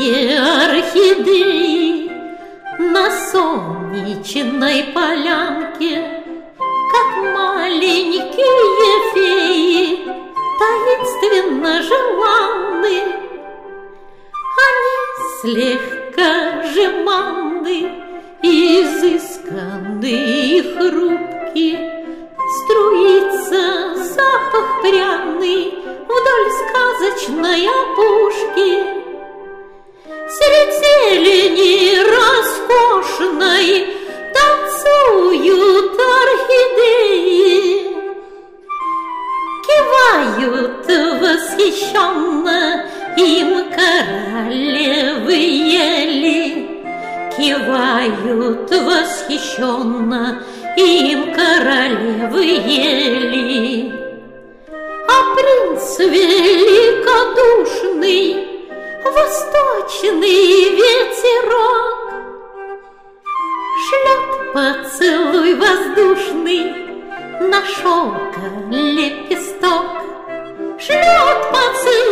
орхидеи на солнечной полянке, как маленькие феи, таинственно желанны. Они слегка жеманны, изысканны и хрупки. Струится запах пряный вдоль сказочной опушки. Средь зелени роскошной танцуют орхидеи, кивают восхищенно им королевы ели, кивают восхищенно им королевы ели. А принц великодушный, восточный ветерок, шлет поцелуй воздушный на шелка лепесток, шлет поцелуй